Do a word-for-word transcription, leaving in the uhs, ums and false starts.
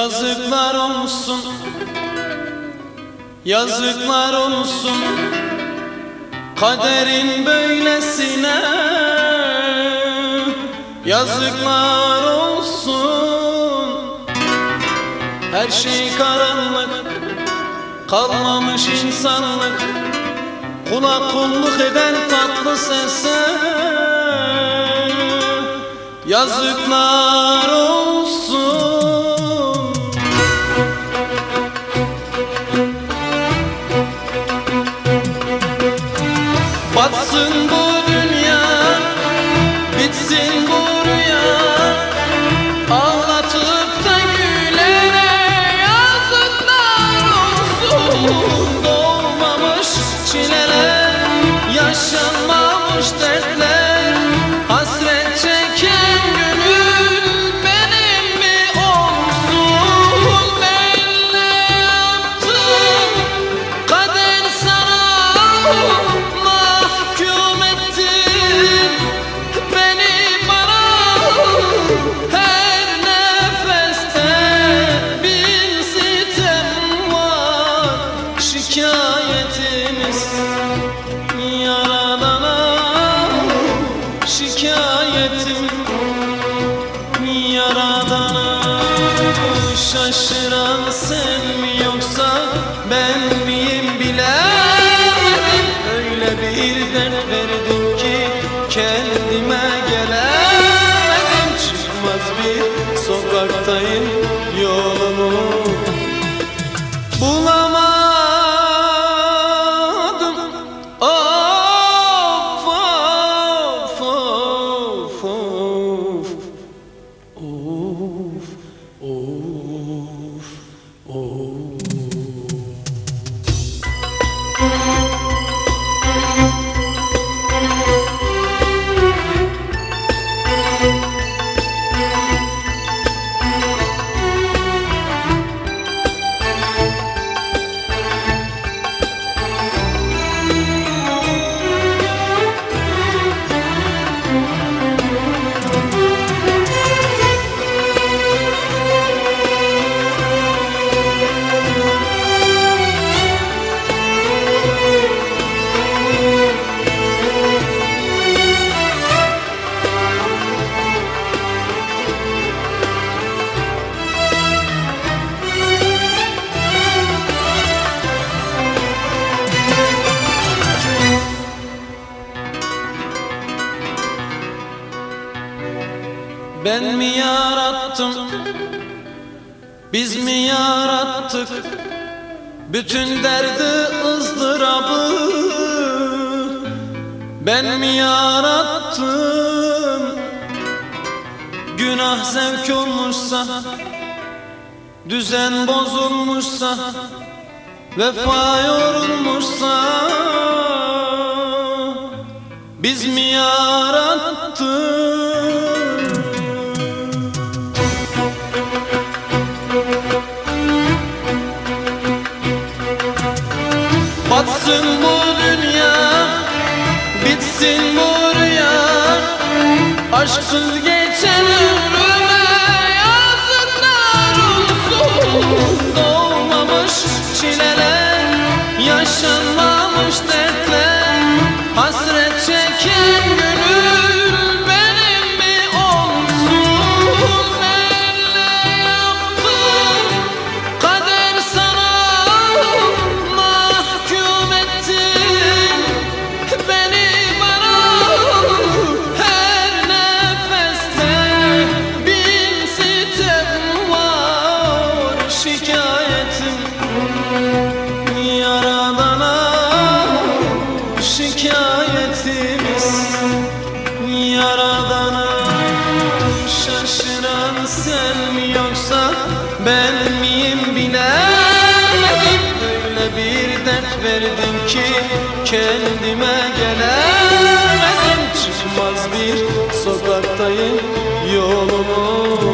Yazıklar olsun, yazıklar olsun kaderin böylesine. Yazıklar olsun, her şey karanlık, kalmamış insanlık. Kula kulluk eden tatlı sese yazıklar olsun. Batsın bu dünya, bitsin bu rüya, ağlatıp da gülene yazıklar olsun. Doğmamış çileler, yaşanmamış dertler, hasret çeken gönül benim mi olsun? Ben ne yaptım, kader sana mahkum etti beni bana. Her nefeste bir sitem var, şikayetimiz Yaradana, şikayetim Yaradana. Şaşıran sen mi yoksa ben miyim bilemedim. Öyle bir dert verdim ki kendime gelemedim. Çıkmaz bir sokaktayım, yolumu bulamadım. Of of of of of of of. Ben mi yarattım, biz mi yarattık bütün derdi ızdırabı? Ben mi yarattım, günah zevk olmuşsa, düzen bozulmuşsa, vefa yorulmuşsa, biz mi yarattık? Batsın bu dünya, bitsin bu rüya, aşksız geçen ömrüme yazıklar olsun. Doğmamış çileler, yaşanmamış dertler, hasret çeken gönül benim mi olsun? Ben ne yaptım, kader sana mahkum etti beni bana. Her nefeste bin sitem var, şikayetim Yaradana, şikayetimiz Yaradana. Şaşıran sen mi yoksa ben miyim bilemedim. Öyle bir dert verdim ki kendime gelemedim. Çıkmaz bir sokaktayım, yolumu